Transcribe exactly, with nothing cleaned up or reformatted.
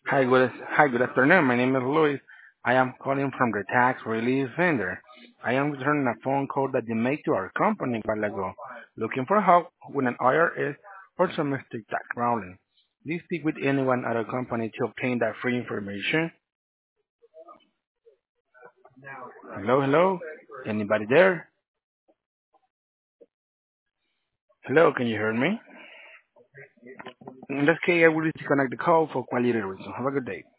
Hi, good hi, good afternoon. My name is Luis. I am calling from the tax relief vendor. I am returning a phone call that you made to our company a while ago, looking for help with an I R S or domestic tax filing. Please speak with anyone at our company to obtain that free information. Hello, hello. Anybody there? Hello, can you hear me? In that case, I will disconnect the call for quality reasons. Have a good day.